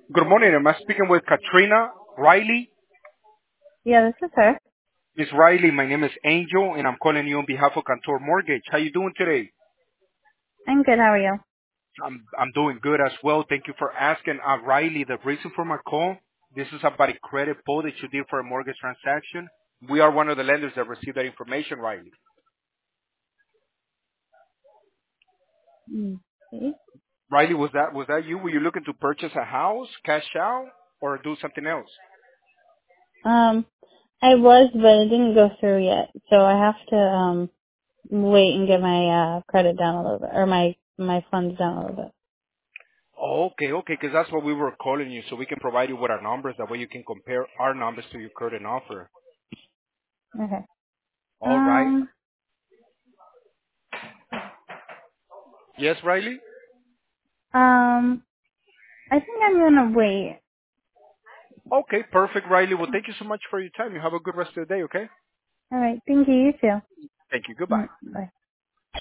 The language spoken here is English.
Good morning. Am I speaking with Katrina Riley? Yeah, this is her. Miss Riley, my name is Angel, and I'm calling you on behalf of Cantor Mortgage. How you doing today? I'm good. How are you? I'm doing good as well. Thank you for asking. Riley, the reason for my call, this is about a credit pull that you did for a mortgage transaction. We are one of the lenders that received that information, Riley. Okay. Riley, was that you? Were you looking to purchase a house, cash out, or do something else? Um, I was, but it didn't go through yet, so I have to wait and get my credit down a little bit, or my funds down a little bit. Okay, because that's what we were calling you, so we can provide you with our numbers. That way you can compare our numbers to your current offer. Okay. All right. Um, Yes, Riley? I think I'm gonna wait. Okay, perfect, Riley. Well, thank you so much for your time. You have a good rest of the day, okay? All right. Thank you. You too. Thank you. Goodbye. Bye.